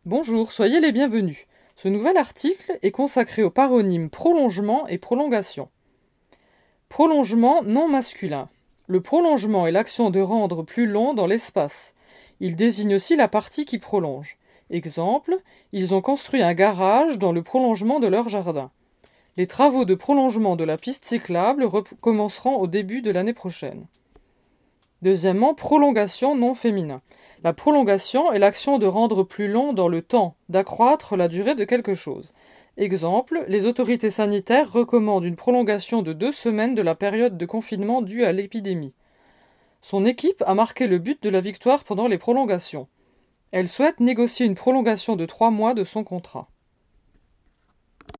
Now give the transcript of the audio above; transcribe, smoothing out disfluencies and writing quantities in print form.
Bonjour, soyez les bienvenus. Ce nouvel article est consacré aux paronymes prolongement et prolongation. Prolongement non masculin. Le prolongement est l'action de rendre plus long dans l'espace. Il désigne aussi la partie qui prolonge. Exemple, ils ont construit un garage dans le prolongement de leur jardin. Les travaux de prolongement de la piste cyclable recommenceront au début de l'année prochaine. Deuxièmement, prolongation non féminin. La prolongation est l'action de rendre plus long dans le temps, d'accroître la durée de quelque chose. Exemple, les autorités sanitaires recommandent une prolongation de 2 semaines de la période de confinement due à l'épidémie. Son équipe a marqué le but de la victoire pendant les prolongations. Elle souhaite négocier une prolongation de 3 mois de son contrat.